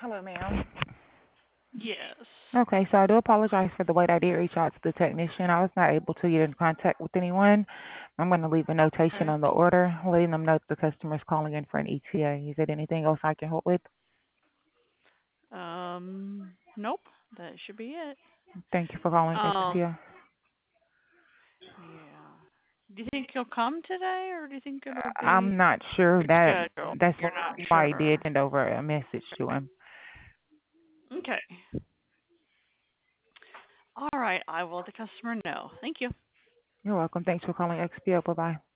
Hello, ma'am. Yes. Okay, so I do apologize for the wait. I did reach out to the technician. I was not able to get in contact with anyone. I'm going to leave a notation Okay. on the order, letting them know that the customer is calling in for an ETA. Is there anything else I can help with? Nope. That should be it. Thank you for calling Um, XPO. yeah. Do you think he'll come today, or do you think it'll be I'm not sure that rescheduled? that's You're not why I did sure. send over a message to him. Okay. All right. I will let the customer know. Thank you. You're welcome. Thanks for calling XPO. Bye bye.